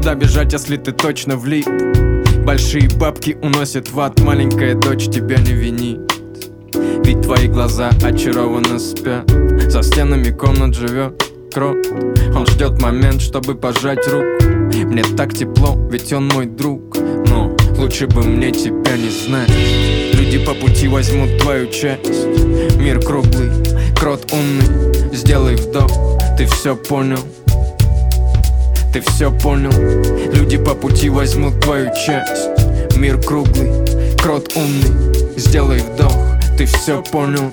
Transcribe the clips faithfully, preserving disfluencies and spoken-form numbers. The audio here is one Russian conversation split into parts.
Куда бежать, если ты точно влип? Большие бабки уносят в ад, маленькая дочь тебя не винит. Ведь твои глаза очарованно спят, за стенами комнат живет крот. Он ждет момент, чтобы пожать руку. Мне так тепло, ведь он мой друг. Но лучше бы мне тебя не знать. Люди по пути возьмут твою часть. Мир круглый, крот умный. Сделай вдох, ты все понял. Ты все понял. Люди по пути возьмут твою часть. Мир круглый, крот умный. Сделай вдох, ты все понял.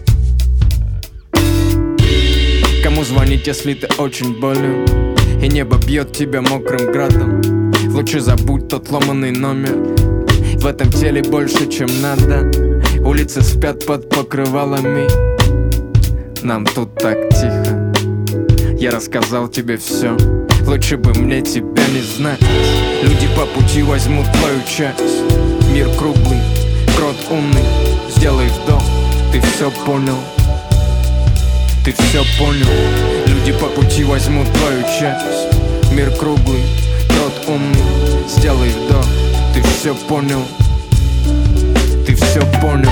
Кому звонить, если ты очень болен и небо бьет тебя мокрым градом? Лучше забудь тот ломаный номер. В этом теле больше, чем надо. Улицы спят под покрывалами. Нам тут так тихо. Я рассказал тебе все. Лучше бы мне тебя не знать. Люди по пути возьмут твою часть. Мир круглый, крот умный. Сделай вдох, ты все понял. Ты все понял. Люди по пути возьмут твою часть. Мир круглый, крот умный. Сделай вдох, ты все понял. Ты все понял.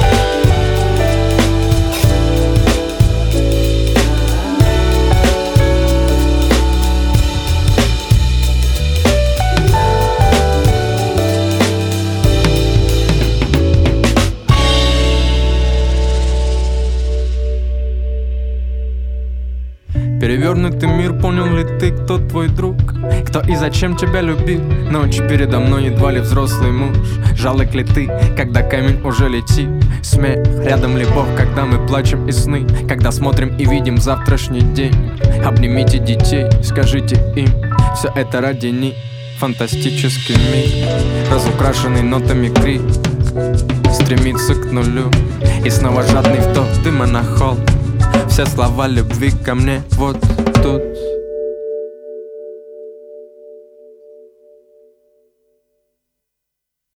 Перевернутый мир, понял ли ты, кто твой друг? Кто и зачем тебя любил? Ночь передо мной едва ли взрослый муж. Жалок ли ты, когда камень уже летит? Смех, рядом ли Бог, когда мы плачем и сны? Когда смотрим и видим завтрашний день? Обнимите детей, скажите им, все это ради них. Фантастический мир, разукрашенный нотами крик, стремится к нулю. И снова жадный вдох дыма на холод. Все слова любви ко мне вот тут.